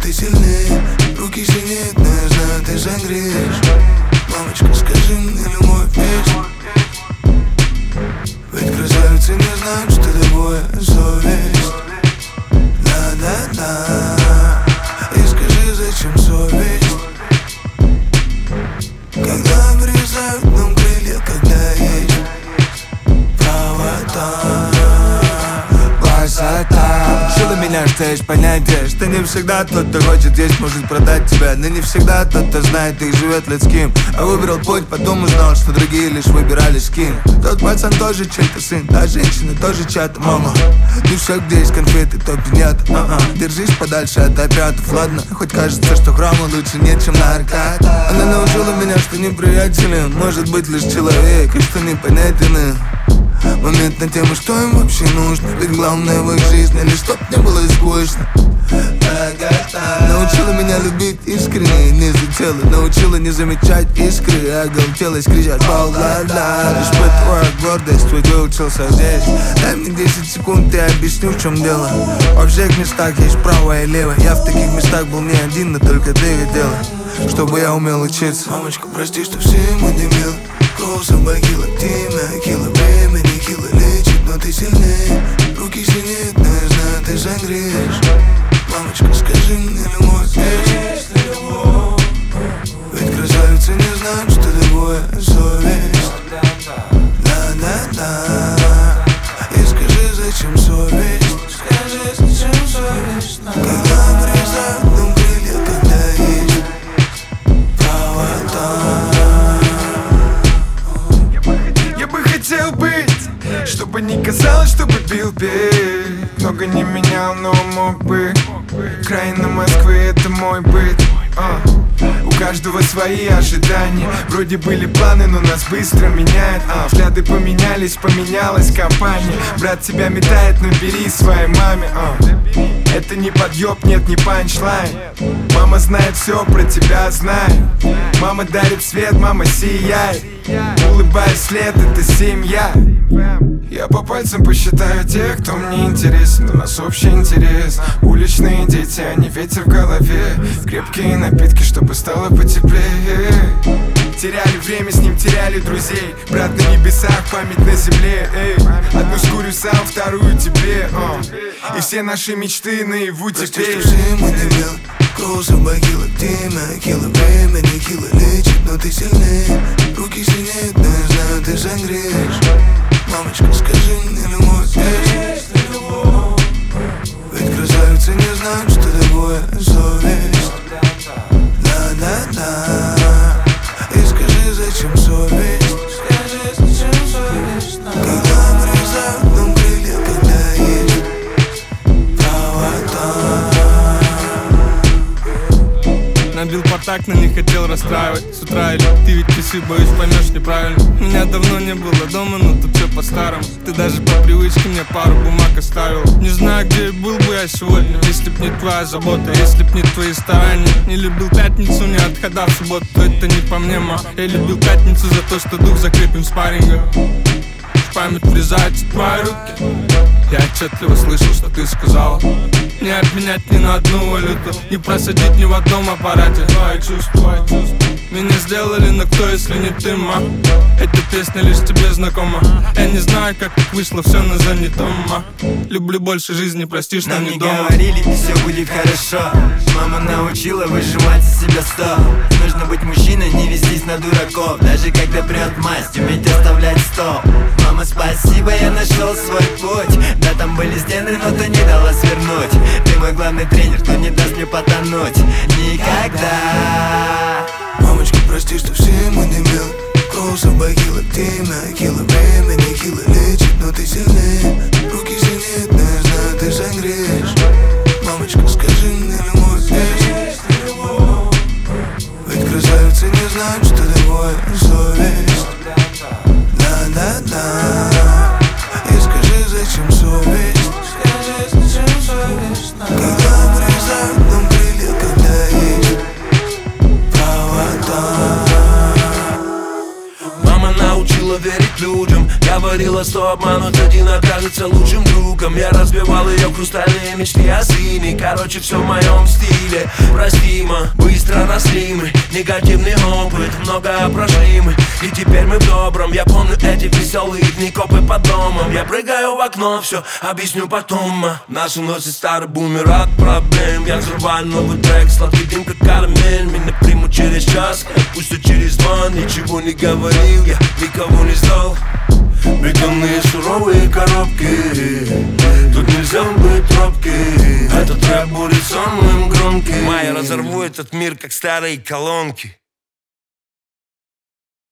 ты сильнее. Руки синеют, но я знаю, ты согреешь. Мамочка, скажи мне любовь есть. Ведь красавицы не знают, что такое совесть. Да-да-да. И скажи, зачем совесть? Когда вырезают нам крылья, когда есть правота. Красота учила меня, что есть понятие, что не всегда тот, кто хочет есть, может продать тебя. Но не всегда тот, кто знает и живет людским. А выбрал путь, потом узнал, что другие лишь выбирали скин. Тот пацан тоже чей-то сын, та женщина тоже чья-то мама. Не все, где есть конфеты, то пинята. Держись подальше от опятов, ладно. Хоть кажется, что храма лучше нет, чем на Аркад. Она научила меня, что неприятелем может быть лишь человек, и что непонятен момент на тему, что им вообще нужно. Ведь главное в их жизни лишь чтоб не было скучно. Научила меня любить искренне, не за тело. Научила не замечать искры, а оголтелость кричать бал-ла-ла. Испытывая гордость, ведь выучился здесь. Дай мне 10 секунд, я объясню, в чем дело. Во всех местах есть правое и левое. Я в таких местах был не один, но только ты видела, чтобы я умел учиться. Мамочка, прости, что все мы дебилы. Коса богила, время, кило времени, кило лечит, но ты сильнее. Руки синеют, но я знаю, ты согреешь. Мамочка, скажи мне любовь есть. Ведь красавицы не знают, что такое совесть. Да-да-да. И скажи, зачем совесть? Скажи, зачем совесть? Когда вырезают нам крылья, когда есть правота. Хотел быть, чтобы не казалось, чтобы бил бей. Много не менял, но мог бы. Окраина Москвы — это мой быт. У каждого свои ожидания. Вроде были планы, но нас быстро меняют. Взгляды поменялись, поменялась компания. Брат тебя метает, но бери своей маме. Это не подъеб, нет, не панчлайн. Мама знает все про тебя, знаю. Мама дарит свет, мама сияет. Улыбаясь вслед, это семья. Я по пальцам посчитаю тех, кто мне интересен. У нас общий интерес. Уличные дети, а не ветер в голове. Крепкие напитки, чтобы стало потеплее. Теряли время, с ним теряли друзей. Брат на небесах, память на земле. Одну скурю сам, вторую тебе. И все наши мечты наяву теперь. Прости, что все мы дебилы. Коса богила, время, кило времени, кило лечит, но ты сильнее. Руки синеют, но я знаю, ты согреешь. Мамочка, скажи мне любовь есть. Ведь красавицы не знают, что такое совесть. Да-да-да. И скажи, зачем совесть? Скажи, зачем совесть? Когда вырезают нам крылья, когда есть правота. Набил портак, но не хотел расстраивать. С утра или ты ведь часы, боюсь, поймешь неправильно. Меня давно не было дома, но тут все по-старому. Ты даже по привычке мне пару бумаг оставил. Не знаю, где был бы я сегодня, если б не твоя забота, если б не твои старания. Не любил пятницу, не отхода в субботу, это не по мне, ма. Я любил пятницу за то, что дух закрепим спарринга. В память врезаются твои руки. Я отчетливо слышал, что ты сказала. Не обменять ни на одну валюту, не просадить ни в одном аппарате. Твои чувства меня сделали, но кто, если не ты, ма? Эта песня лишь тебе знакома. Я не знаю, как так вышло, все на занятом, ма. Люблю больше жизни, прости, что нам не не дома. говорили, и все будет хорошо. Мама научила выжимать из себя 100. Нужно быть мужчиной, не вестись на дураков. Даже когда прет масть, уметь оставлять стол. Мама, спасибо, я нашел свой путь. Да, там были стены, но ты не дала свернуть. Ты мой главный тренер, кто не даст мне потонуть никогда. Мамочка, прости, что все мы дебилы. Коса богила, время, кило времени, кило лечит, но ты сильнее. Руки синеют, но я знаю, ты согреешь. Мамочка, скажи мне любовь есть. Ведь красавицы не знают, что такое совесть. Да-да-да. И скажи, зачем совесть? Скажи, зачем совесть? Когда вырезают нам крылья, когда есть правота. Мама научила верить людям, говорит говорила, что обманут один окажется лучшим другом. Я разбивал ее хрустальные мечты о сыне. Короче, все в моем стиле. Простимо, быстро росли мы. Негативный опыт, много прошли мы. И теперь мы в добром. Я помню эти веселые дни, копы под домом. Я прыгаю в окно, все объясню потом. Нас уносит старый бумер от проблем. Я взрываю новый трек, сладкий дым как карамель. Меня примут через час, пусть через два. Ничего не говорил, я никого не ждал. Бетонные суровые коробки, тут нельзя быть робким. Этот рэп будет самым громким. Майя разорву этот мир, как старые колонки.